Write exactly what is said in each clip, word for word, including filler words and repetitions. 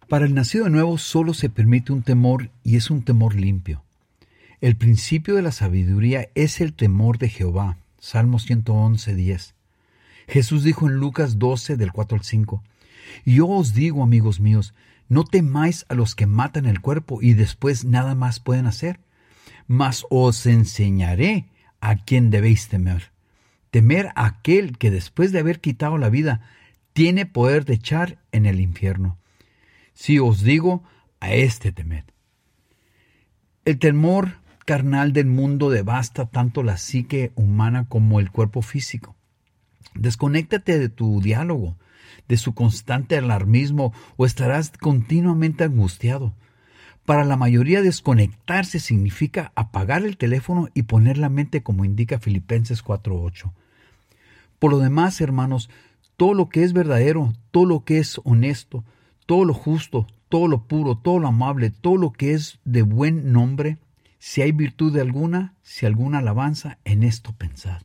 Para el nacido de nuevo solo se permite un temor y es un temor limpio. El principio de la sabiduría es el temor de Jehová. Salmo ciento once, diez. Jesús dijo en Lucas doce, del cuatro al cinco, y yo os digo, amigos míos, no temáis a los que matan el cuerpo y después nada más pueden hacer, mas os enseñaré a quién debéis temer. Temer a aquel que después de haber quitado la vida, tiene poder de echar en el infierno. Si os digo, a este temed. El temor carnal del mundo devasta tanto la psique humana como el cuerpo físico. Desconéctate de tu diálogo, de su constante alarmismo, o estarás continuamente angustiado. Para la mayoría, desconectarse significa apagar el teléfono y poner la mente, como indica Filipenses cuatro ocho. Por lo demás, hermanos, todo lo que es verdadero, todo lo que es honesto, todo lo justo, todo lo puro, todo lo amable, todo lo que es de buen nombre, si hay virtud de alguna, si alguna alabanza, en esto pensad.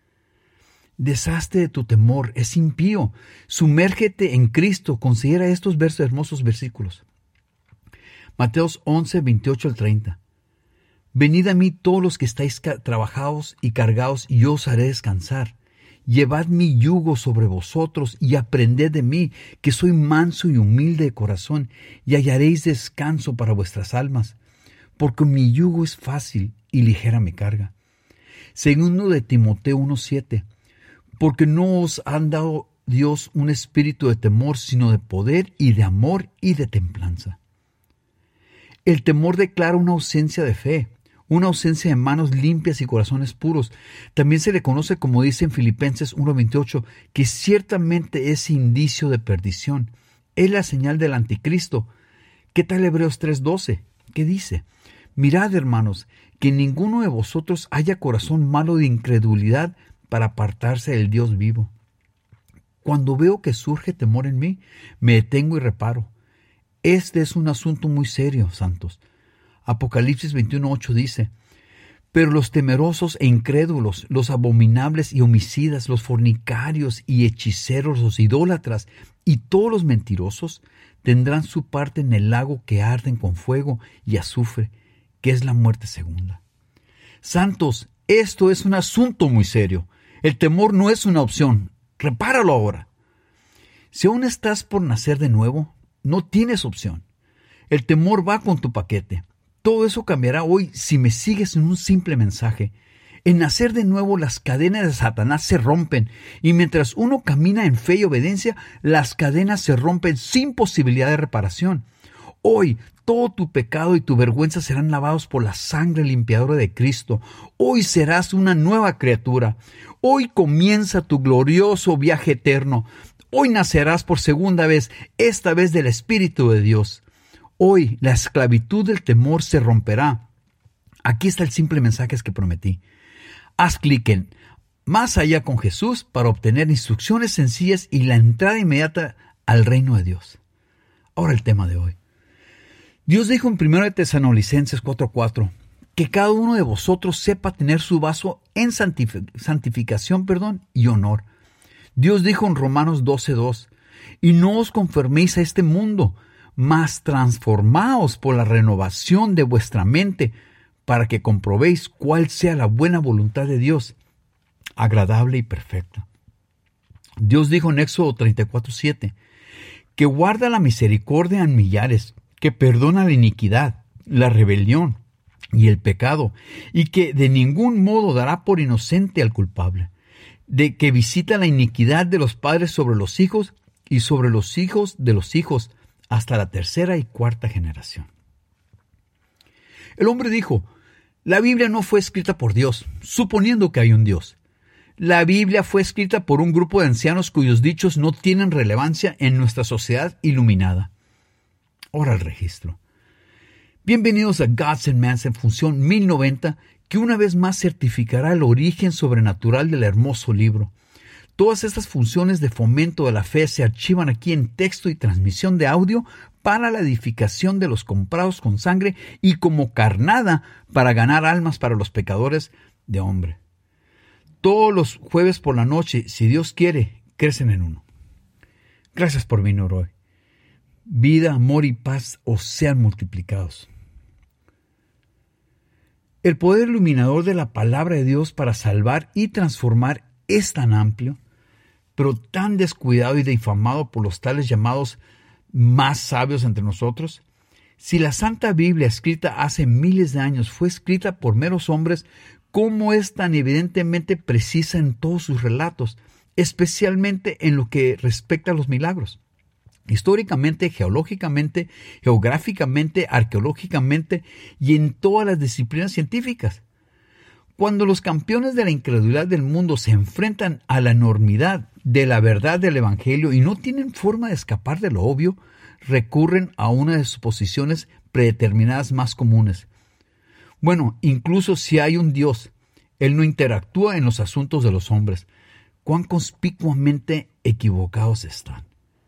Deshazte de tu temor, es impío. Sumérgete en Cristo. Considera estos versos, hermosos versículos. Mateos once, veintiocho al treinta. Venid a mí todos los que estáis trabajados y cargados, y yo os haré descansar. Llevad mi yugo sobre vosotros y aprended de mí, que soy manso y humilde de corazón, y hallaréis descanso para vuestras almas, porque mi yugo es fácil y ligera mi carga. Segundo de Timoteo uno siete. Porque no os han dado Dios un espíritu de temor, sino de poder y de amor y de templanza. El temor declara una ausencia de fe, una ausencia de manos limpias y corazones puros. También se le conoce, como dice en Filipenses uno veintiocho, que ciertamente es indicio de perdición. Es la señal del anticristo. ¿Qué tal Hebreos tres doce? ¿Qué dice? Mirad, hermanos, que ninguno de vosotros haya corazón malo de incredulidad para apartarse del Dios vivo. Cuando veo que surge temor en mí, me detengo y reparo. Este es un asunto muy serio, santos. Apocalipsis veintiuno ocho dice, pero los temerosos e incrédulos, los abominables y homicidas, los fornicarios y hechiceros, los idólatras y todos los mentirosos tendrán su parte en el lago que arden con fuego y azufre, que es la muerte segunda. Santos, esto es un asunto muy serio. El temor no es una opción. Repáralo ahora. Si aún estás por nacer de nuevo, no tienes opción. El temor va con tu paquete. Todo eso cambiará hoy si me sigues en un simple mensaje. En nacer de nuevo, las cadenas de Satanás se rompen, y mientras uno camina en fe y obediencia, las cadenas se rompen sin posibilidad de reparación. Hoy, todo tu pecado y tu vergüenza serán lavados por la sangre limpiadora de Cristo. Hoy serás una nueva criatura. Hoy comienza tu glorioso viaje eterno. Hoy nacerás por segunda vez, esta vez del Espíritu de Dios. Hoy la esclavitud del temor se romperá. Aquí está el simple mensaje que prometí. Haz clic en Más allá con Jesús para obtener instrucciones sencillas y la entrada inmediata al reino de Dios. Ahora el tema de hoy. Dios dijo en primero de Tesalonicenses cuatro cuatro que cada uno de vosotros sepa tener su vaso en santific- santificación perdón, y honor. Dios dijo en Romanos doce dos, y no os conforméis a este mundo, mas transformaos por la renovación de vuestra mente, para que comprobéis cuál sea la buena voluntad de Dios, agradable y perfecta. Dios dijo en Éxodo treinta y cuatro siete, que guarda la misericordia en millares, que perdona la iniquidad, la rebelión y el pecado, y que de ningún modo dará por inocente al culpable, de que visita la iniquidad de los padres sobre los hijos y sobre los hijos de los hijos, hasta la tercera y cuarta generación. El hombre dijo, la Biblia no fue escrita por Dios, suponiendo que hay un Dios. La Biblia fue escrita por un grupo de ancianos cuyos dichos no tienen relevancia en nuestra sociedad iluminada. Ahora el registro. Bienvenidos a Gods and Mans en función mil noventa, que una vez más certificará el origen sobrenatural del hermoso libro. Todas estas funciones de fomento de la fe se archivan aquí en texto y transmisión de audio para la edificación de los comprados con sangre y como carnada para ganar almas para los pecadores de hombre. Todos los jueves por la noche, si Dios quiere, crecen en uno. Gracias por venir hoy. vida, amor y paz os sean multiplicados. El poder iluminador de la palabra de Dios para salvar y transformar es tan amplio, pero tan descuidado y difamado por los tales llamados más sabios entre nosotros. Si la Santa Biblia, escrita hace miles de años, fue escrita por meros hombres, ¿cómo es tan evidentemente precisa en todos sus relatos, especialmente en lo que respecta a los milagros? Históricamente, geológicamente, geográficamente, arqueológicamente y en todas las disciplinas científicas. Cuando los campeones de la incredulidad del mundo se enfrentan a la enormidad de la verdad del Evangelio y no tienen forma de escapar de lo obvio, recurren a una de sus posiciones predeterminadas más comunes. Bueno, incluso si hay un Dios, Él no interactúa en los asuntos de los hombres. ¿Cuán conspicuamente equivocados están?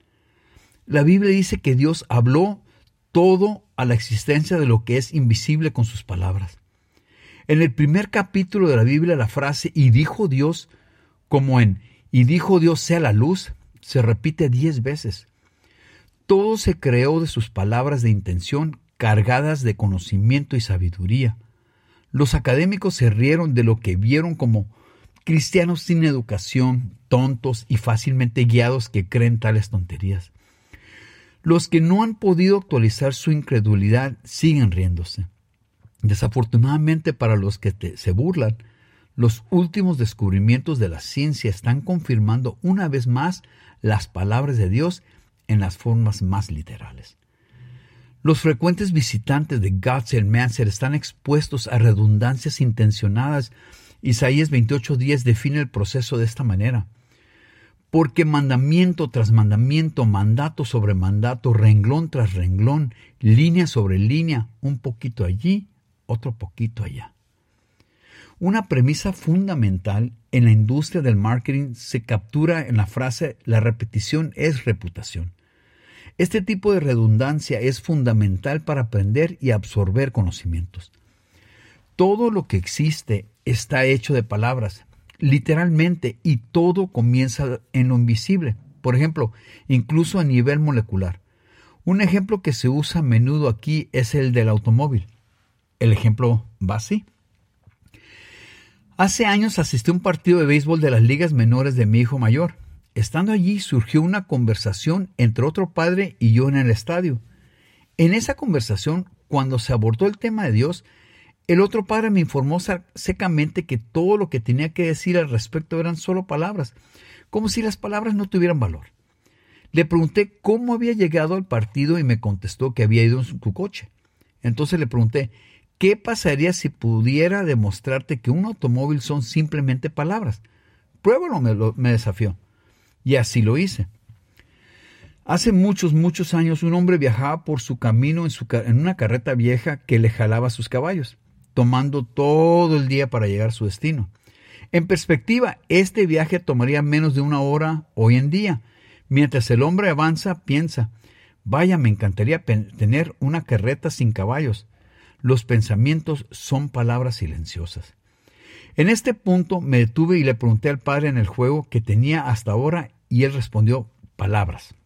La Biblia dice que Dios habló todo a la existencia de lo que es invisible con sus palabras. En el primer capítulo de la Biblia, la frase "y dijo Dios", como en "y dijo Dios sea la luz", se repite diez veces. Todo se creó de sus palabras de intención, cargadas de conocimiento y sabiduría. Los académicos se rieron de lo que vieron como cristianos sin educación, tontos y fácilmente guiados que creen tales tonterías. Los que no han podido actualizar su incredulidad siguen riéndose. Desafortunadamente para los que te, se burlan, los últimos descubrimientos de la ciencia están confirmando una vez más las palabras de Dios en las formas más literales. Los frecuentes visitantes de God's Answer están expuestos a redundancias intencionadas. Isaías veintiocho diez define el proceso de esta manera: porque mandamiento tras mandamiento, mandato sobre mandato, renglón tras renglón, línea sobre línea, un poquito allí, otro poquito allá. Una premisa fundamental en la industria del marketing se captura en la frase "la repetición es reputación". Este tipo de redundancia es fundamental para aprender y absorber conocimientos. Todo lo que existe está hecho de palabras, literalmente, y todo comienza en lo invisible. Por ejemplo, incluso a nivel molecular. Un ejemplo que se usa a menudo aquí es el del automóvil. El ejemplo va así. Hace años asistí a un partido de béisbol de las ligas menores de mi hijo mayor. Estando allí surgió una conversación entre otro padre y yo en el estadio. En esa conversación, cuando se abordó el tema de Dios, el otro padre me informó secamente que todo lo que tenía que decir al respecto eran solo palabras, como si las palabras no tuvieran valor. Le pregunté cómo había llegado al partido y me contestó que había ido en su coche. Entonces le pregunté, ¿qué pasaría si pudiera demostrarte que un automóvil son simplemente palabras? Pruébalo, me, lo, me desafió. Y así lo hice. Hace muchos, muchos años un hombre viajaba por su camino en, su, en una carreta vieja que le jalaba sus caballos, tomando todo el día para llegar a su destino. En perspectiva, este viaje tomaría menos de una hora hoy en día. Mientras el hombre avanza, piensa, vaya, me encantaría tener una carreta sin caballos. Los pensamientos son palabras silenciosas. En este punto me detuve y le pregunté al padre en el juego que tenía hasta ahora y él respondió, palabras.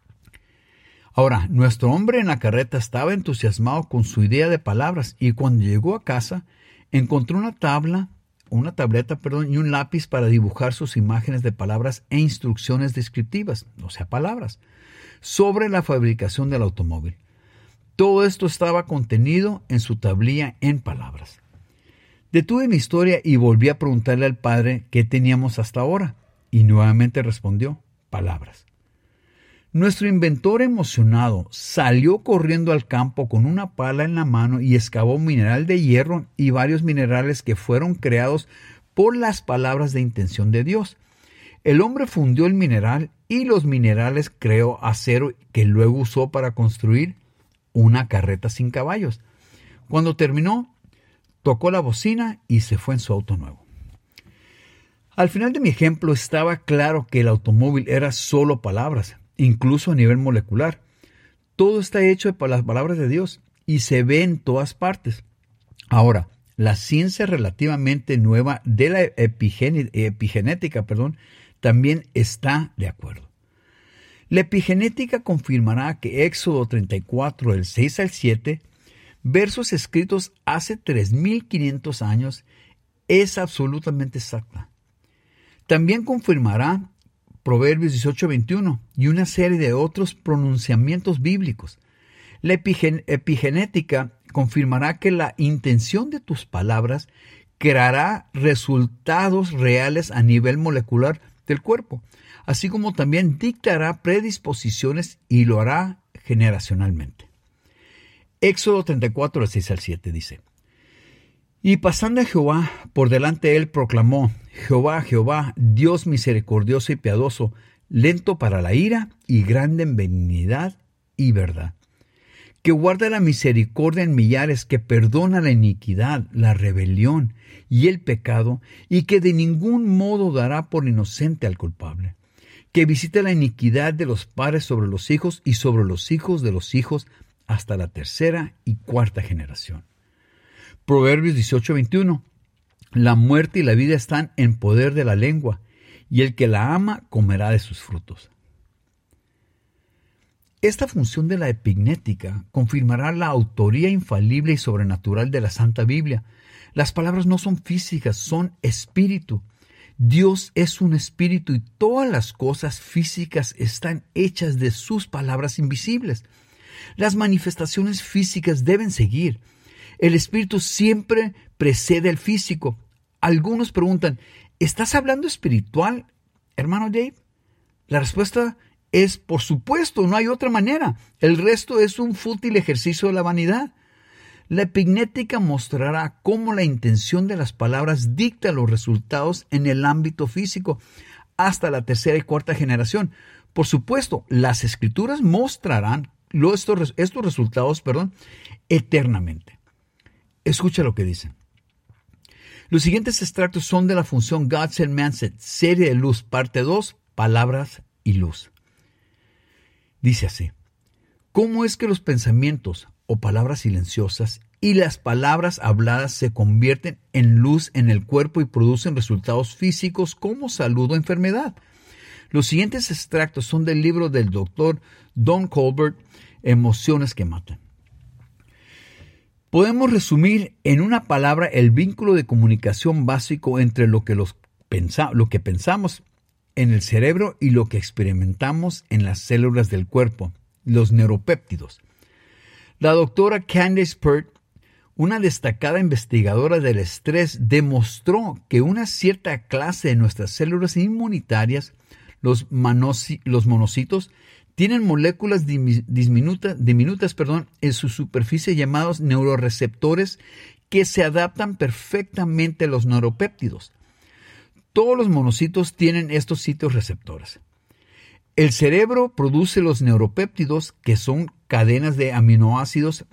Ahora, nuestro hombre en la carreta estaba entusiasmado con su idea de palabras y cuando llegó a casa encontró una tabla, una tableta, perdón, y un lápiz para dibujar sus imágenes de palabras e instrucciones descriptivas, o sea, palabras, sobre la fabricación del automóvil. Todo esto estaba contenido en su tablilla en palabras. Detuve mi historia y volví a preguntarle al padre qué teníamos hasta ahora, y nuevamente respondió, palabras. Nuestro inventor emocionado salió corriendo al campo con una pala en la mano y excavó un mineral de hierro y varios minerales que fueron creados por las palabras de intención de Dios. El hombre fundió el mineral y los minerales creó acero que luego usó para construir una carreta sin caballos. Cuando terminó, tocó la bocina y se fue en su auto nuevo. Al final de mi ejemplo estaba claro que el automóvil era solo palabras. Incluso a nivel molecular. Todo está hecho por las palabras de Dios y se ve en todas partes. Ahora, la ciencia relativamente nueva de la epigenética, perdón, también está de acuerdo. La epigenética confirmará que Éxodo treinta y cuatro, del seis al siete, versos escritos hace tres mil quinientos años, es absolutamente exacta. También confirmará Proverbios dieciocho veintiuno y una serie de otros pronunciamientos bíblicos. La epigen- epigenética confirmará que la intención de tus palabras creará resultados reales a nivel molecular del cuerpo, así como también dictará predisposiciones y lo hará generacionalmente. Éxodo treinta y cuatro, del seis al siete dice: Y pasando a Jehová, por delante de él proclamó: Jehová, Jehová, Dios misericordioso y piadoso, lento para la ira y grande en benignidad y verdad, que guarda la misericordia en millares, que perdona la iniquidad, la rebelión y el pecado, y que de ningún modo dará por inocente al culpable, que visita la iniquidad de los padres sobre los hijos y sobre los hijos de los hijos hasta la tercera y cuarta generación. Proverbios dieciocho veintiuno. La muerte y la vida están en poder de la lengua, y el que la ama comerá de sus frutos. Esta función de la epignética confirmará la autoría infalible y sobrenatural de la Santa Biblia. Las palabras no son físicas, son espíritu. Dios es un espíritu y todas las cosas físicas están hechas de sus palabras invisibles. Las manifestaciones físicas deben seguir. El espíritu siempre precede al físico. Algunos preguntan, ¿estás hablando espiritual, hermano Dave? La respuesta es, por supuesto, no hay otra manera. El resto es un fútil ejercicio de la vanidad. La epignética mostrará cómo la intención de las palabras dicta los resultados en el ámbito físico hasta la tercera y cuarta generación. Por supuesto, las escrituras mostrarán estos, estos resultados, perdón, eternamente. Escucha lo que dicen. Los siguientes extractos son de la función God Said, Man Said, serie de luz, parte dos, palabras y luz. Dice así: ¿Cómo es que los pensamientos o palabras silenciosas y las palabras habladas se convierten en luz en el cuerpo y producen resultados físicos como salud o enfermedad? Los siguientes extractos son del libro del doctor Don Colbert, Emociones que Matan. Podemos resumir en una palabra el vínculo de comunicación básico entre lo que, los pensa, lo que pensamos en el cerebro y lo que experimentamos en las células del cuerpo, los neuropéptidos. La doctora Candace Pert, una destacada investigadora del estrés, demostró que una cierta clase de nuestras células inmunitarias, los, manoci, los monocitos, tienen moléculas diminutas, diminutas perdón, en su superficie llamados neuroreceptores que se adaptan perfectamente a los neuropéptidos. Todos los monocitos tienen estos sitios receptores. El cerebro produce los neuropéptidos, que son cadenas de aminoácidos,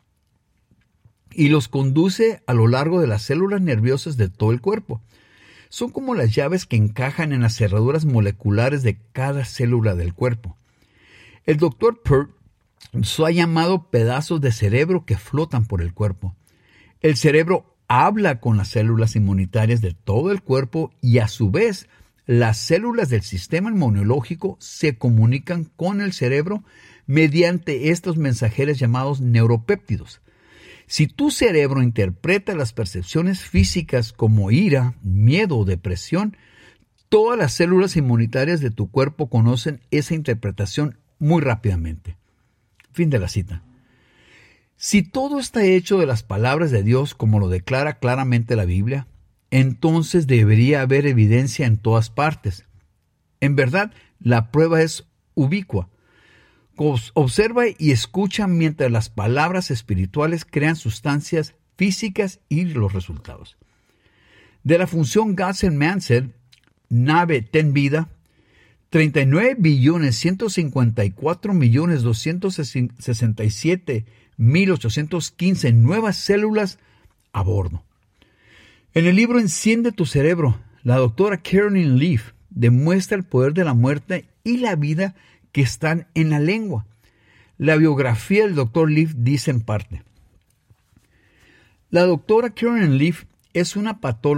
y los conduce a lo largo de las células nerviosas de todo el cuerpo. Son como las llaves que encajan en las cerraduras moleculares de cada célula del cuerpo. El doctor Pert ha llamado pedazos de cerebro que flotan por el cuerpo. El cerebro habla con las células inmunitarias de todo el cuerpo y a su vez las células del sistema inmunológico se comunican con el cerebro mediante estos mensajeros llamados neuropéptidos. Si tu cerebro interpreta las percepciones físicas como ira, miedo o depresión, todas las células inmunitarias de tu cuerpo conocen esa interpretación muy rápidamente. Fin de la cita. Si todo está hecho de las palabras de Dios, como lo declara claramente la Biblia, entonces debería haber evidencia en todas partes. En verdad, la prueba es ubicua. Observa y escucha mientras las palabras espirituales crean sustancias físicas y los resultados. De la función God Said, Man Said, nave ten vida, treinta y nueve billones ciento cincuenta y cuatro millones doscientos sesenta y siete mil ochocientos quince nuevas células a bordo. En el libro Enciende tu cerebro, la doctora Caroline Leaf demuestra el poder de la muerte y la vida que están en la lengua. La biografía del doctor Leaf dice en parte: la doctora Caroline Leaf es una patóloga,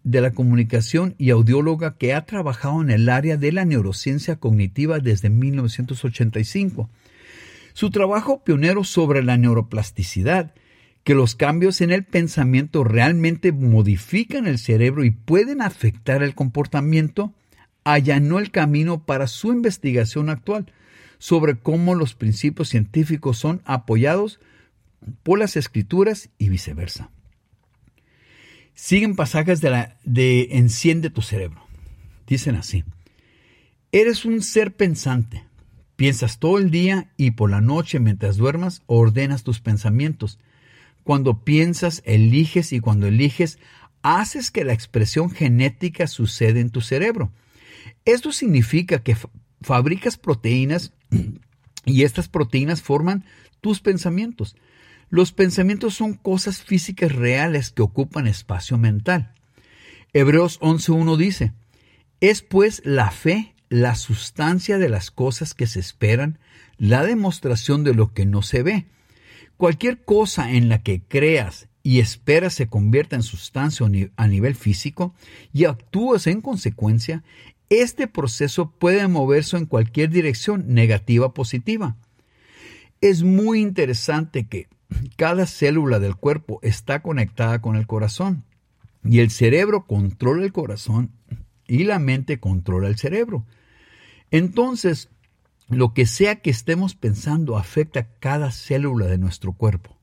de la comunicación y audióloga que ha trabajado en el área de la neurociencia cognitiva desde mil novecientos ochenta y cinco. Su trabajo pionero sobre la neuroplasticidad, que los cambios en el pensamiento realmente modifican el cerebro y pueden afectar el comportamiento, allanó el camino para su investigación actual sobre cómo los principios científicos son apoyados por las escrituras y viceversa. Siguen pasajes de, la, de Enciende tu cerebro. Dicen así: eres un ser pensante. Piensas todo el día y por la noche mientras duermas ordenas tus pensamientos. Cuando piensas, eliges, y cuando eliges, haces que la expresión genética suceda en tu cerebro. Esto significa que fa- fabricas proteínas y estas proteínas forman tus pensamientos. Los pensamientos son cosas físicas reales que ocupan espacio mental. Hebreos once uno dice: es pues la fe la sustancia de las cosas que se esperan, la demostración de lo que no se ve. Cualquier cosa en la que creas y esperas se convierta en sustancia a nivel físico y actúas en consecuencia, este proceso puede moverse en cualquier dirección, negativa o positiva. Es muy interesante que cada célula del cuerpo está conectada con el corazón y el cerebro controla el corazón y la mente controla el cerebro. Entonces, lo que sea que estemos pensando afecta a cada célula de nuestro cuerpo.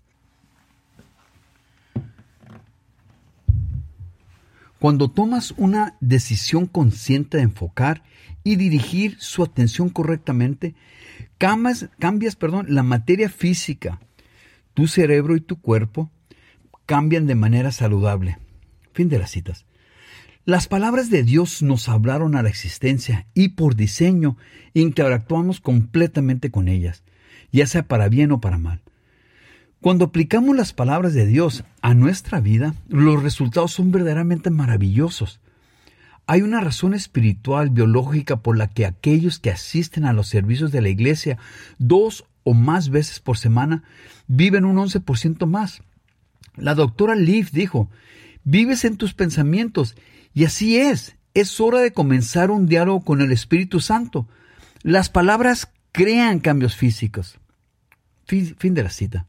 Cuando tomas una decisión consciente de enfocar y dirigir su atención correctamente, cambias, cambias perdón, la materia física. Tu cerebro y tu cuerpo cambian de manera saludable. Fin de las citas. Las palabras de Dios nos hablaron a la existencia y por diseño interactuamos completamente con ellas, ya sea para bien o para mal. Cuando aplicamos las palabras de Dios a nuestra vida, los resultados son verdaderamente maravillosos. Hay una razón espiritual, biológica, por la que aquellos que asisten a los servicios de la iglesia dos o más veces por semana viven un once por ciento más. La doctora Leaf dijo: vives en tus pensamientos. Y así es, es hora de comenzar un diálogo con el Espíritu Santo. Las palabras crean cambios físicos. Fin, fin de la cita.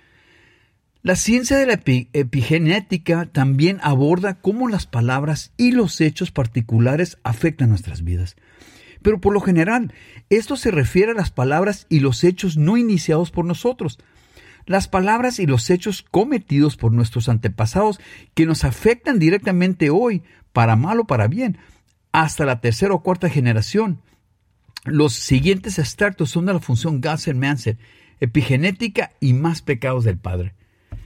La ciencia de la epi- epigenética también aborda cómo las palabras y los hechos particulares afectan nuestras vidas. Pero por lo general, esto se refiere a las palabras y los hechos no iniciados por nosotros. Las palabras y los hechos cometidos por nuestros antepasados que nos afectan directamente hoy, para mal o para bien, hasta la tercera o cuarta generación. Los siguientes extractos son de la función Gauss-Manser, epigenética y más pecados del Padre.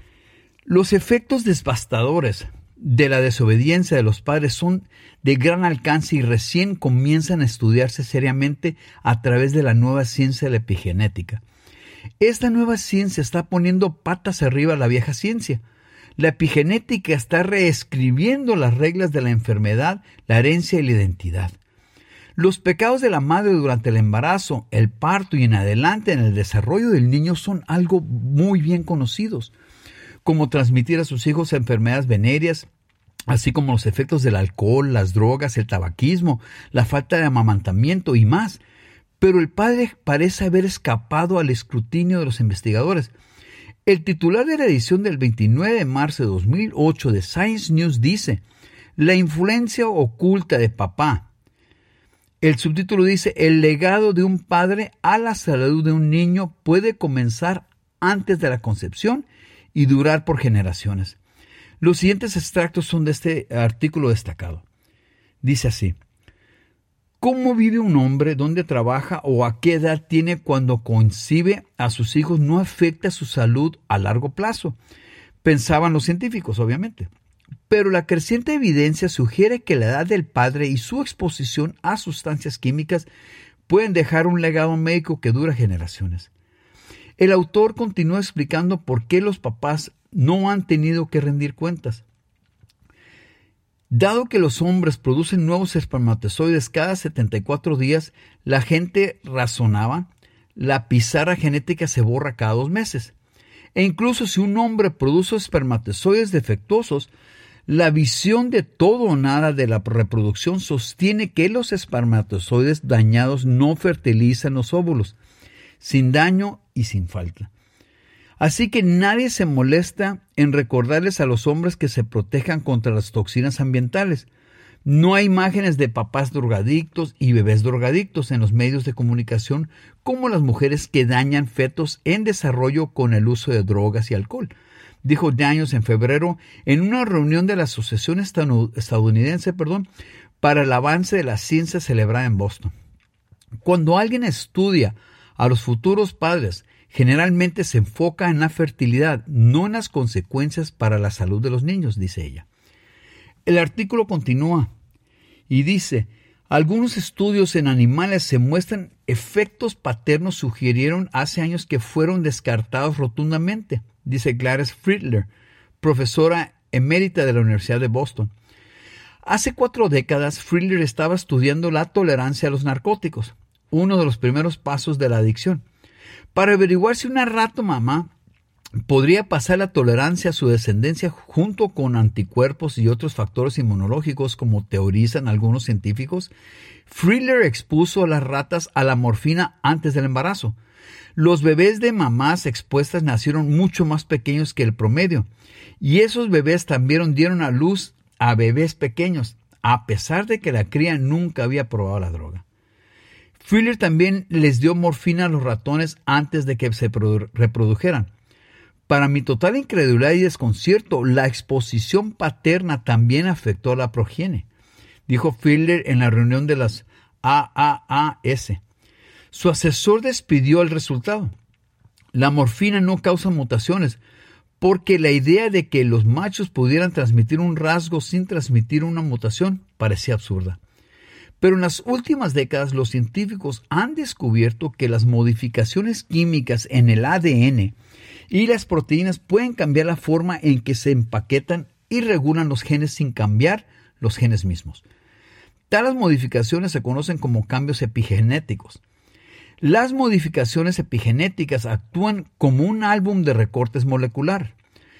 Los efectos devastadores de la desobediencia de los padres son de gran alcance y recién comienzan a estudiarse seriamente a través de la nueva ciencia de la epigenética. Esta nueva ciencia está poniendo patas arriba a la vieja ciencia. La epigenética está reescribiendo las reglas de la enfermedad, la herencia y la identidad. Los pecados de la madre durante el embarazo, el parto y en adelante en el desarrollo del niño son algo muy bien conocidos, como transmitir a sus hijos enfermedades venéreas, así como los efectos del alcohol, las drogas, el tabaquismo, la falta de amamantamiento y más. Pero el padre parece haber escapado al escrutinio de los investigadores. El titular de la edición del veintinueve de marzo de dos mil ocho de Science News dice: la influencia oculta de papá. El subtítulo dice: el legado de un padre a la salud de un niño puede comenzar antes de la concepción y durar por generaciones. Los siguientes extractos son de este artículo destacado. Dice así: ¿cómo vive un hombre, dónde trabaja o a qué edad tiene cuando concibe a sus hijos no afecta su salud a largo plazo? Pensaban los científicos, obviamente. Pero la creciente evidencia sugiere que la edad del padre y su exposición a sustancias químicas pueden dejar un legado médico que dura generaciones. El autor continúa explicando por qué los papás no han tenido que rendir cuentas. Dado que los hombres producen nuevos espermatozoides cada setenta y cuatro días, la gente razonaba, la pizarra genética se borra cada dos meses. E incluso si un hombre produce espermatozoides defectuosos, La visión de todo o nada de la reproducción sostiene que los espermatozoides dañados no fertilizan los óvulos, sin daño y sin falta. Así que nadie se molesta en recordarles a los hombres que se protejan contra las toxinas ambientales. No hay imágenes de papás drogadictos y bebés drogadictos en los medios de comunicación como las mujeres que dañan fetos en desarrollo con el uso de drogas y alcohol, dijo Daniels en febrero en una reunión de la Asociación Estadounidense perdón, para el Avance de la Ciencia celebrada en Boston. Cuando alguien estudia a los futuros padres, generalmente se enfoca en la fertilidad, no en las consecuencias para la salud de los niños, dice ella. El artículo continúa y dice, algunos estudios en animales se muestran efectos paternos sugirieron hace años que fueron descartados rotundamente, dice Gladys Friedler, profesora emérita de la Universidad de Boston. Hace cuatro décadas, Friedler estaba estudiando la tolerancia a los narcóticos, uno de los primeros pasos de la adicción, para averiguar si una rato mamá podría pasar la tolerancia a su descendencia junto con anticuerpos y otros factores inmunológicos, como teorizan algunos científicos. Friedler expuso a las ratas a la morfina antes del embarazo. Los bebés de mamás expuestas nacieron mucho más pequeños que el promedio, y esos bebés también dieron a luz a bebés pequeños, a pesar de que la cría nunca había probado la droga. Friedler también les dio morfina a los ratones antes de que se reprodujeran. Para mi total incredulidad y desconcierto, la exposición paterna también afectó a la progenie, dijo Friedler en la reunión de las A A A S. Su asesor despidió el resultado. La morfina no causa mutaciones, porque la idea de que los machos pudieran transmitir un rasgo sin transmitir una mutación parecía absurda. Pero en las últimas décadas los científicos han descubierto que las modificaciones químicas en el A D N y las proteínas pueden cambiar la forma en que se empaquetan y regulan los genes sin cambiar los genes mismos. Tales modificaciones se conocen como cambios epigenéticos. Las modificaciones epigenéticas actúan como un álbum de recortes molecular,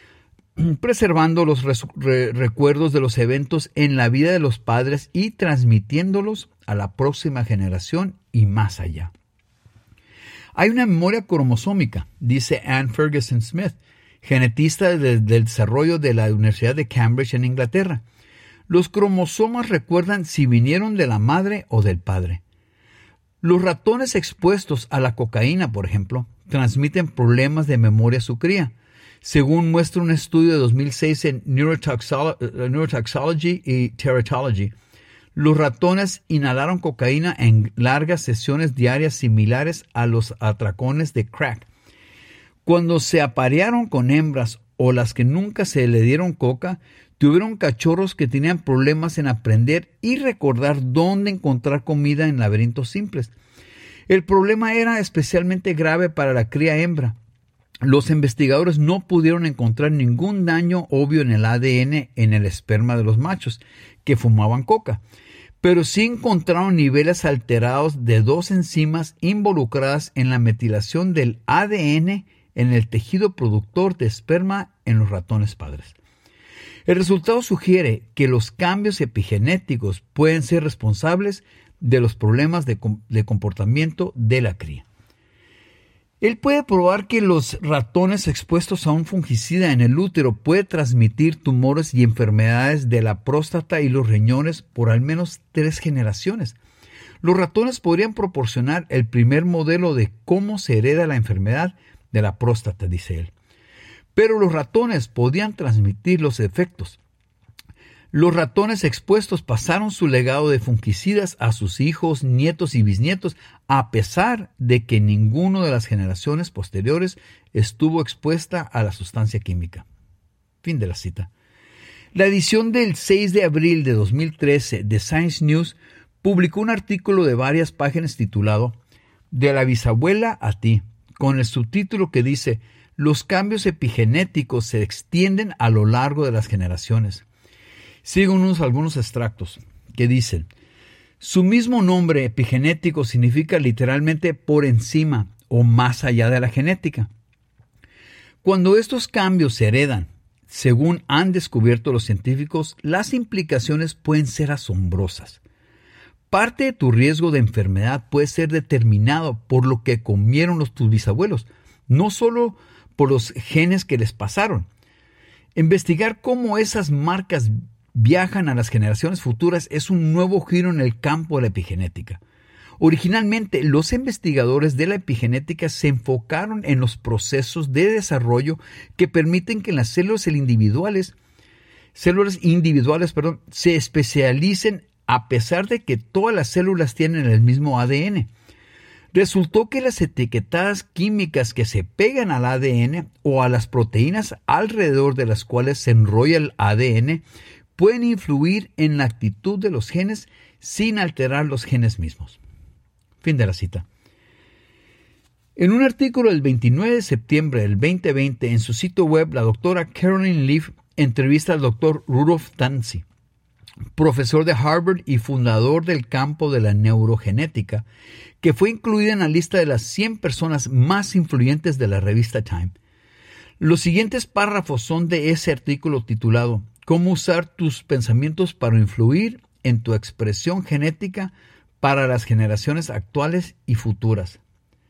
preservando los re- recuerdos de los eventos en la vida de los padres y transmitiéndolos a la próxima generación y más allá. Hay una memoria cromosómica, dice Anne Ferguson Smith, genetista de, del desarrollo de la Universidad de Cambridge en Inglaterra. Los cromosomas recuerdan si vinieron de la madre o del padre. Los ratones expuestos a la cocaína, por ejemplo, transmiten problemas de memoria a su cría, según muestra un estudio de dos mil seis en Neurotoxolo- Neurotoxology y Teratology. Los ratones inhalaron cocaína en largas sesiones diarias similares a los atracones de crack. Cuando se aparearon con hembras o las que nunca se le dieron coca, tuvieron cachorros que tenían problemas en aprender y recordar dónde encontrar comida en laberintos simples. El problema era especialmente grave para la cría hembra. Los investigadores no pudieron encontrar ningún daño obvio en el A D N en el esperma de los machos que fumaban coca, pero sí encontraron niveles alterados de dos enzimas involucradas en la metilación del A D N en el tejido productor de esperma en los ratones padres. El resultado sugiere que los cambios epigenéticos pueden ser responsables de los problemas de, de comportamiento de la cría. Él puede probar que los ratones expuestos a un fungicida en el útero puede transmitir tumores y enfermedades de la próstata y los riñones por al menos tres generaciones. Los ratones podrían proporcionar el primer modelo de cómo se hereda la enfermedad de la próstata, dice él. Pero los ratones podían transmitir los efectos. Los ratones expuestos pasaron su legado de fungicidas a sus hijos, nietos y bisnietos, a pesar de que ninguna de las generaciones posteriores estuvo expuesta a la sustancia química. Fin de la cita. La edición del seis de abril de dos mil trece de Science News publicó un artículo de varias páginas titulado De la bisabuela a ti, con el subtítulo que dice Los cambios epigenéticos se extienden a lo largo de las generaciones. Sigo unos algunos extractos que dicen, su mismo nombre epigenético significa literalmente por encima o más allá de la genética. Cuando estos cambios se heredan, según han descubierto los científicos, las implicaciones pueden ser asombrosas. Parte de tu riesgo de enfermedad puede ser determinado por lo que comieron los, tus bisabuelos, no solo por los genes que les pasaron. Investigar cómo esas marcas viajan a las generaciones futuras es un nuevo giro en el campo de la epigenética. Originalmente, los investigadores de la epigenética se enfocaron en los procesos de desarrollo que permiten que las células individuales, células individuales perdón, se especialicen a pesar de que todas las células tienen el mismo A D N. Resultó que las etiquetas químicas que se pegan al A D N o a las proteínas alrededor de las cuales se enrolla el A D N pueden influir en la actitud de los genes sin alterar los genes mismos. Fin de la cita. En un artículo del veintinueve de septiembre del veinte veinte en su sitio web, la doctora Caroline Leaf entrevista al doctor Rudolf Tanzi, profesor de Harvard y fundador del campo de la neurogenética, que fue incluida en la lista de las cien personas más influyentes de la revista Time. Los siguientes párrafos son de ese artículo titulado «Cómo usar tus pensamientos para influir en tu expresión genética para las generaciones actuales y futuras».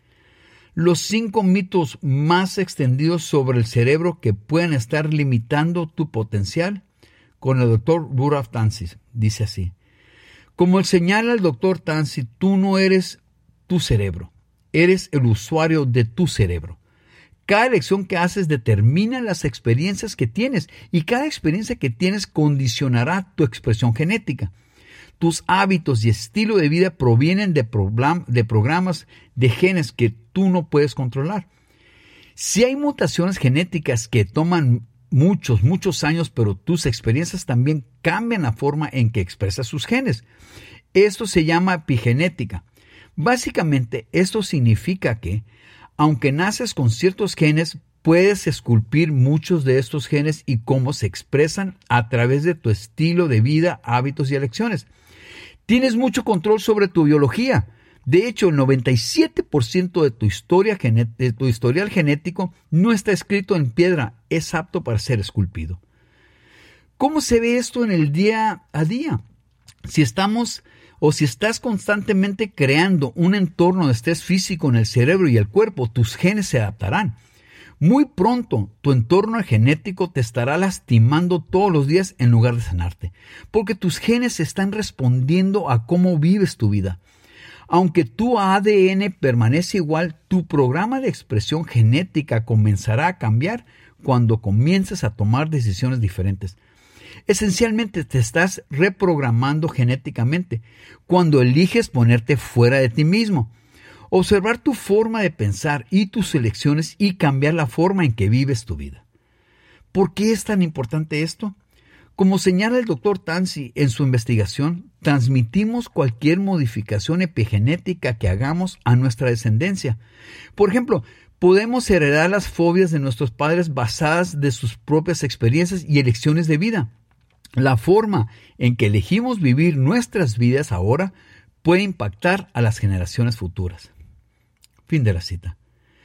Los cinco mitos más extendidos sobre el cerebro que pueden estar limitando tu potencial, con el doctor Rudolf Tanzi. Dice así: como señala el doctor Tanzi, tú no eres tu cerebro, eres el usuario de tu cerebro. Cada elección que haces determina las experiencias que tienes y cada experiencia que tienes condicionará tu expresión genética. Tus hábitos y estilo de vida provienen de, program- de programas de genes que tú no puedes controlar. Si hay mutaciones genéticas que toman muchos, muchos años, pero tus experiencias también cambian la forma en que expresas sus genes. Esto se llama epigenética. Básicamente, esto significa que, aunque naces con ciertos genes, puedes esculpir muchos de estos genes y cómo se expresan a través de tu estilo de vida, hábitos y elecciones. Tienes mucho control sobre tu biología. De hecho, el noventa y siete por ciento de tu, historia genet- de tu historial genético no está escrito en piedra, es apto para ser esculpido. ¿Cómo se ve esto en el día a día? Si estamos o si estás constantemente creando un entorno de estrés físico en el cerebro y el cuerpo, tus genes se adaptarán. Muy pronto, tu entorno genético te estará lastimando todos los días en lugar de sanarte, porque tus genes están respondiendo a cómo vives tu vida. Aunque tu A D N permanece igual, tu programa de expresión genética comenzará a cambiar cuando comiences a tomar decisiones diferentes. Esencialmente te estás reprogramando genéticamente cuando eliges ponerte fuera de ti mismo. Observar tu forma de pensar y tus elecciones y cambiar la forma en que vives tu vida. ¿Por qué es tan importante esto? Como señala el doctor Tanzi en su investigación, transmitimos cualquier modificación epigenética que hagamos a nuestra descendencia. Por ejemplo, podemos heredar las fobias de nuestros padres basadas de sus propias experiencias y elecciones de vida. La forma en que elegimos vivir nuestras vidas ahora puede impactar a las generaciones futuras. Fin de la cita.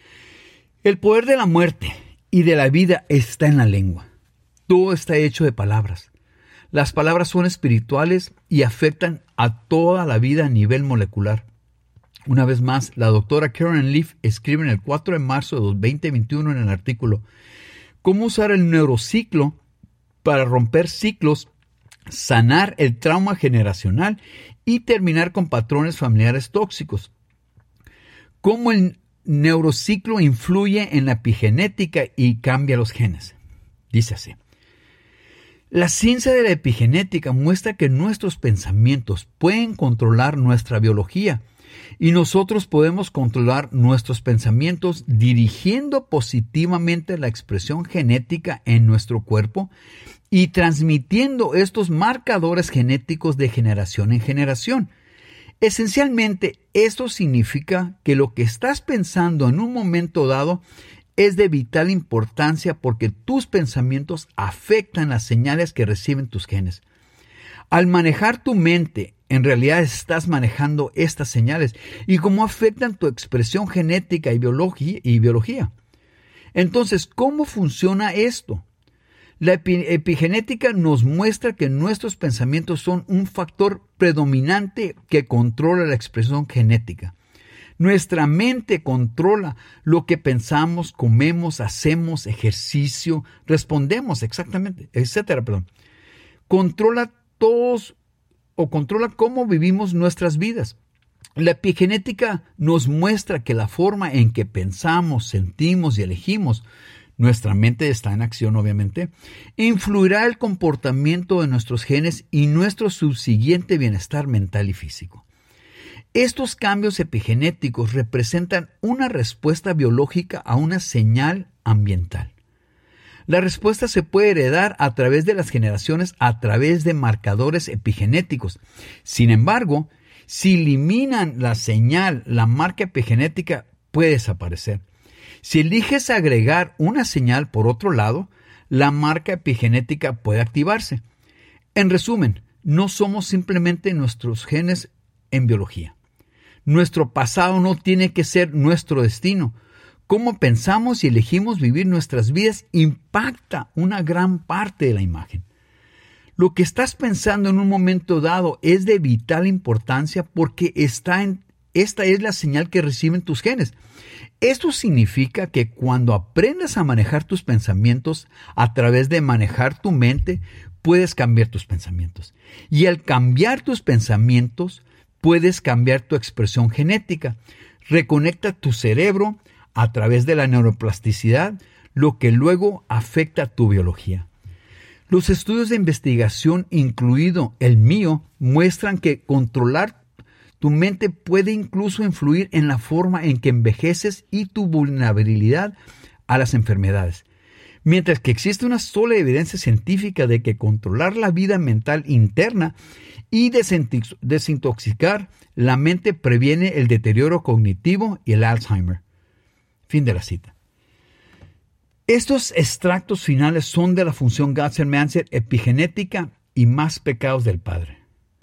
El poder de la muerte y de la vida está en la lengua. Todo está hecho de palabras. Las palabras son espirituales y afectan a toda la vida a nivel molecular. Una vez más, la doctora Caroline Leaf escribe en el cuatro de marzo de dos mil veintiuno en el artículo «Cómo usar el neurociclo para romper ciclos, sanar el trauma generacional y terminar con patrones familiares tóxicos. Cómo el neurociclo influye en la epigenética y cambia los genes». Dice así: la ciencia de la epigenética muestra que nuestros pensamientos pueden controlar nuestra biología y nosotros podemos controlar nuestros pensamientos dirigiendo positivamente la expresión genética en nuestro cuerpo y transmitiendo estos marcadores genéticos de generación en generación. Esencialmente, esto significa que lo que estás pensando en un momento dado es de vital importancia porque tus pensamientos afectan las señales que reciben tus genes. Al manejar tu mente, en realidad estás manejando estas señales y cómo afectan tu expresión genética y biología. Y biología. Entonces, ¿cómo funciona esto? La epi- epigenética nos muestra que nuestros pensamientos son un factor predominante que controla la expresión genética. Nuestra mente controla lo que pensamos, comemos, hacemos, ejercicio, respondemos exactamente, etcétera, perdón. Controla todos o controla cómo vivimos nuestras vidas. La epigenética nos muestra que la forma en que pensamos, sentimos y elegimos, nuestra mente está en acción obviamente, influirá el comportamiento de nuestros genes y nuestro subsiguiente bienestar mental y físico. Estos cambios epigenéticos representan una respuesta biológica a una señal ambiental. La respuesta se puede heredar a través de las generaciones a través de marcadores epigenéticos. Sin embargo, si eliminan la señal, la marca epigenética puede desaparecer. Si eliges agregar una señal por otro lado, la marca epigenética puede activarse. En resumen, no somos simplemente nuestros genes en biología. Nuestro pasado no tiene que ser nuestro destino. Cómo pensamos y elegimos vivir nuestras vidas impacta una gran parte de la imagen. Lo que estás pensando en un momento dado es de vital importancia porque está en, esta es la señal que reciben tus genes. Esto significa que cuando aprendas a manejar tus pensamientos a través de manejar tu mente, puedes cambiar tus pensamientos. Y al cambiar tus pensamientos, puedes cambiar tu expresión genética. Reconecta tu cerebro a través de la neuroplasticidad, lo que luego afecta tu biología. Los estudios de investigación, incluido el mío, muestran que controlar tu mente puede incluso influir en la forma en que envejeces y tu vulnerabilidad a las enfermedades. Mientras que existe una sola evidencia científica de que controlar la vida mental interna y desintoxicar la mente previene el deterioro cognitivo y el Alzheimer. Fin de la cita. Estos extractos finales son de la función Gotzer-Manzer epigenética y más pecados del padre.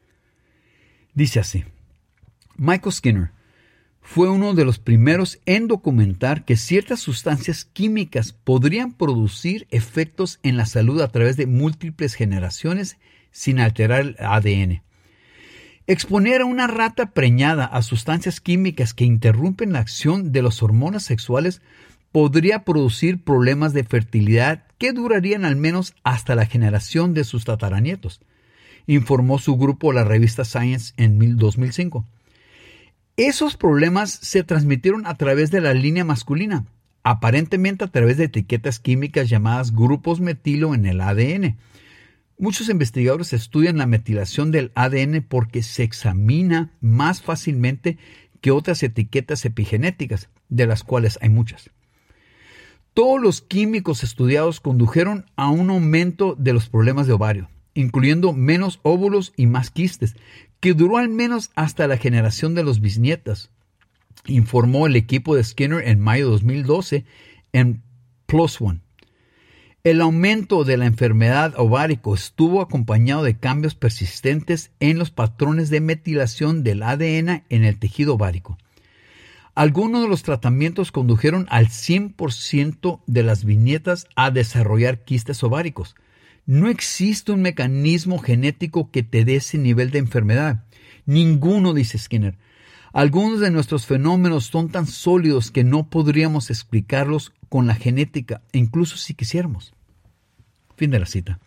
Dice así: Michael Skinner fue uno de los primeros en documentar que ciertas sustancias químicas podrían producir efectos en la salud a través de múltiples generaciones sin alterar el A D N. Exponer a una rata preñada a sustancias químicas que interrumpen la acción de las hormonas sexuales podría producir problemas de fertilidad que durarían al menos hasta la generación de sus tataranietos, informó su grupo la revista Science en dos mil cinco. Esos problemas se transmitieron a través de la línea masculina, aparentemente a través de etiquetas químicas llamadas grupos metilo en el A D N. Muchos investigadores estudian la metilación del A D N porque se examina más fácilmente que otras etiquetas epigenéticas, de las cuales hay muchas. Todos los químicos estudiados condujeron a un aumento de los problemas de ovario, incluyendo menos óvulos y más quistes, que duró al menos hasta la generación de los bisnietas, informó el equipo de Skinner en mayo de dos mil doce en PLOS ONE. El aumento de la enfermedad ovárica estuvo acompañado de cambios persistentes en los patrones de metilación del A D N en el tejido ovárico. Algunos de los tratamientos condujeron al cien por ciento de las bisnietas a desarrollar quistes ováricos. No existe un mecanismo genético que te dé ese nivel de enfermedad. Ninguno, dice Skinner. Algunos de nuestros fenómenos son tan sólidos que no podríamos explicarlos con la genética, incluso si quisiéramos. Fin de la cita.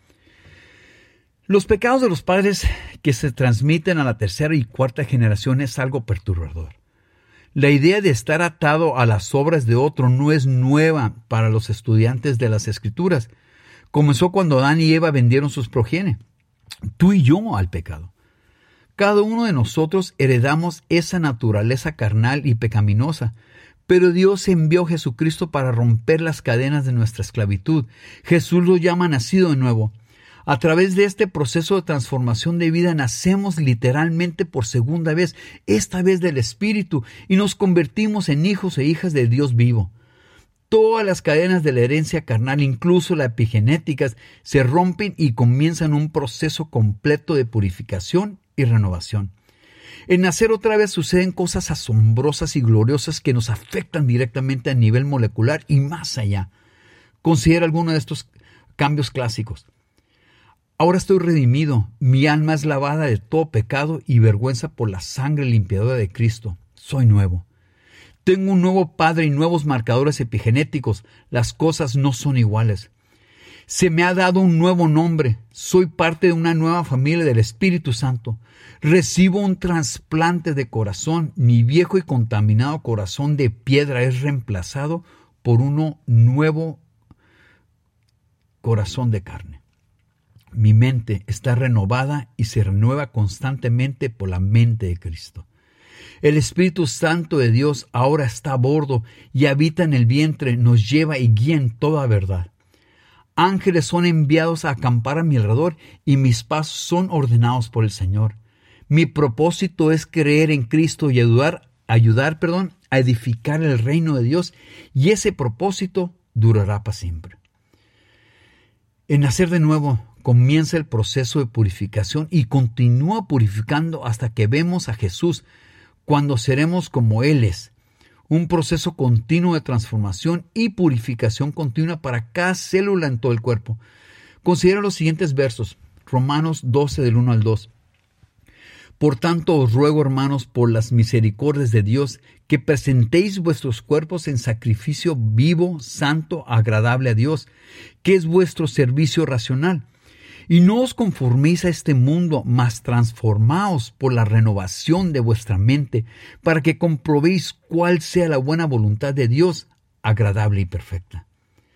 Los pecados de los padres que se transmiten a la tercera y cuarta generación es algo perturbador. La idea de estar atado a las obras de otro no es nueva para los estudiantes de las Escrituras. Comenzó cuando Adán y Eva vendieron sus progenie, tú y yo, al pecado. Cada uno de nosotros heredamos esa naturaleza carnal y pecaminosa, pero Dios envió a Jesucristo para romper las cadenas de nuestra esclavitud. Jesús lo llama nacido de nuevo. A través de este proceso de transformación de vida nacemos literalmente por segunda vez, esta vez del Espíritu, y nos convertimos en hijos e hijas de Dios vivo. Todas las cadenas de la herencia carnal, incluso las epigenéticas, se rompen y comienzan un proceso completo de purificación y renovación. En nacer otra vez suceden cosas asombrosas y gloriosas que nos afectan directamente a nivel molecular y más allá. Considera algunos de estos cambios clásicos. Ahora estoy redimido, mi alma es lavada de todo pecado y vergüenza por la sangre limpiadora de Cristo. Soy nuevo. Tengo un nuevo padre y nuevos marcadores epigenéticos. Las cosas no son iguales. Se me ha dado un nuevo nombre. Soy parte de una nueva familia del Espíritu Santo. Recibo un trasplante de corazón. Mi viejo y contaminado corazón de piedra es reemplazado por uno nuevo corazón de carne. Mi mente está renovada y se renueva constantemente por la mente de Cristo. El Espíritu Santo de Dios ahora está a bordo y habita en el vientre, nos lleva y guía en toda verdad. Ángeles son enviados a acampar a mi alrededor y mis pasos son ordenados por el Señor. Mi propósito es creer en Cristo y ayudar, ayudar, perdón, a edificar el reino de Dios, y ese propósito durará para siempre. En nacer de nuevo comienza el proceso de purificación y continúa purificando hasta que vemos a Jesús, cuando seremos como Él es. Un proceso continuo de transformación y purificación continua para cada célula en todo el cuerpo. Considera los siguientes versos. Romanos doce del uno al dos. Por tanto os ruego, hermanos, por las misericordias de Dios, que presentéis vuestros cuerpos en sacrificio vivo, santo, agradable a Dios, que es vuestro servicio racional. Y no os conforméis a este mundo, mas transformaos por la renovación de vuestra mente, para que comprobéis cuál sea la buena voluntad de Dios, agradable y perfecta.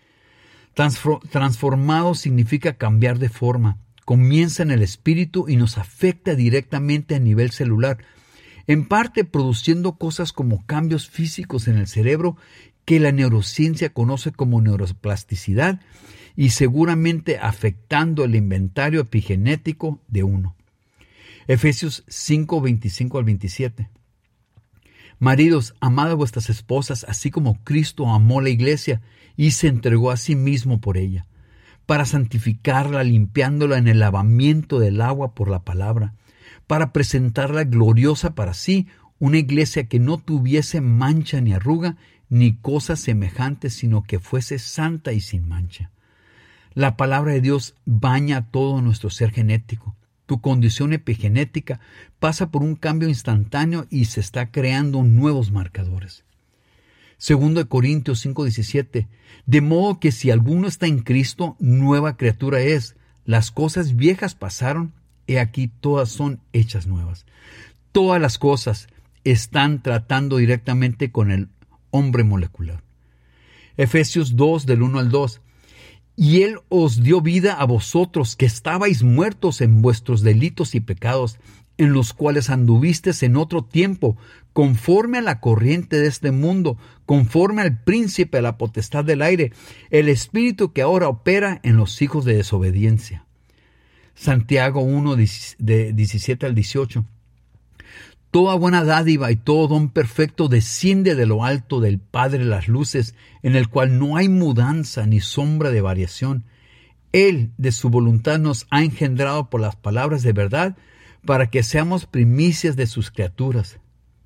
Transformado significa cambiar de forma. Comienza en el espíritu y nos afecta directamente a nivel celular, en parte produciendo cosas como cambios físicos en el cerebro que la neurociencia conoce como neuroplasticidad, y seguramente afectando el inventario epigenético de uno. Efesios cinco, veinticinco al veintisiete. Maridos, amad a vuestras esposas, así como Cristo amó la iglesia y se entregó a sí mismo por ella, para santificarla, limpiándola en el lavamiento del agua por la palabra, para presentarla gloriosa para sí, una iglesia que no tuviese mancha ni arruga, ni cosa semejante, sino que fuese santa y sin mancha. La palabra de Dios baña todo nuestro ser genético. Tu condición epigenética pasa por un cambio instantáneo y se está creando nuevos marcadores. Segundo de Corintios cinco diecisiete. De modo que si alguno está en Cristo, nueva criatura es. Las cosas viejas pasaron, he aquí todas son hechas nuevas. Todas las cosas están tratando directamente con el hombre molecular. Efesios dos del uno al dos. Y Él os dio vida a vosotros, que estabais muertos en vuestros delitos y pecados, en los cuales anduvisteis en otro tiempo, conforme a la corriente de este mundo, conforme al príncipe de la potestad del aire, el espíritu que ahora opera en los hijos de desobediencia. Santiago uno, de diecisiete al dieciocho. Toda buena dádiva y todo don perfecto desciende de lo alto del Padre de las luces, en el cual no hay mudanza ni sombra de variación. Él, de su voluntad, nos ha engendrado por las palabras de verdad, para que seamos primicias de sus criaturas.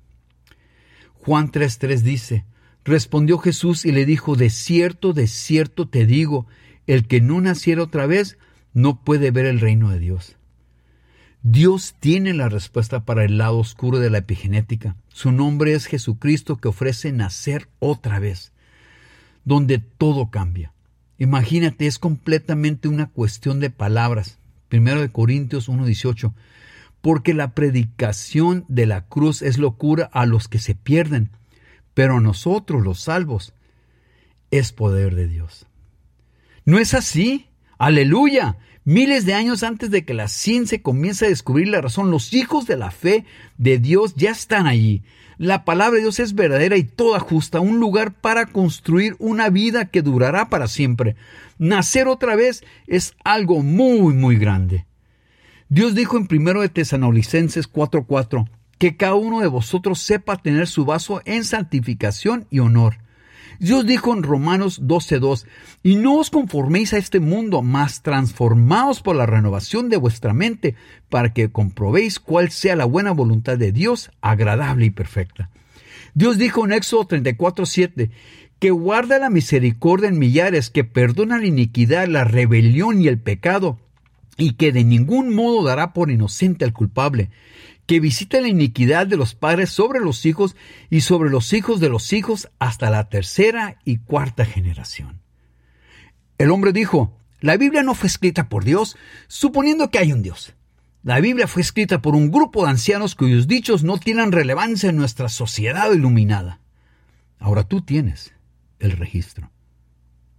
Juan tres tres dice, respondió Jesús y le dijo, de cierto, de cierto te digo, el que no naciera otra vez no puede ver el reino de Dios. Dios tiene la respuesta para el lado oscuro de la epigenética. Su nombre es Jesucristo, que ofrece nacer otra vez, donde todo cambia. Imagínate, es completamente una cuestión de palabras. Primero de Corintios uno dieciocho. Porque la predicación de la cruz es locura a los que se pierden, pero a nosotros, los salvos, es poder de Dios. ¿No es así? ¡Aleluya! Miles de años antes de que la ciencia comience a descubrir la razón, los hijos de la fe de Dios ya están allí. La palabra de Dios es verdadera y toda justa, un lugar para construir una vida que durará para siempre. Nacer otra vez es algo muy, muy grande. Dios dijo en primero de Tesalonicenses cuatro cuatro, que cada uno de vosotros sepa tener su vaso en santificación y honor. Dios dijo en Romanos doce dos, y no os conforméis a este mundo, mas transformaos por la renovación de vuestra mente, para que comprobéis cuál sea la buena voluntad de Dios, agradable y perfecta. Dios dijo en Éxodo treinta y cuatro siete, que guarda la misericordia en millares, que perdona la iniquidad, la rebelión y el pecado, y que de ningún modo dará por inocente al culpable, que visita la iniquidad de los padres sobre los hijos y sobre los hijos de los hijos hasta la tercera y cuarta generación. El hombre dijo: la Biblia no fue escrita por Dios, suponiendo que hay un Dios. La Biblia fue escrita por un grupo de ancianos cuyos dichos no tienen relevancia en nuestra sociedad iluminada. Ahora tú tienes el registro.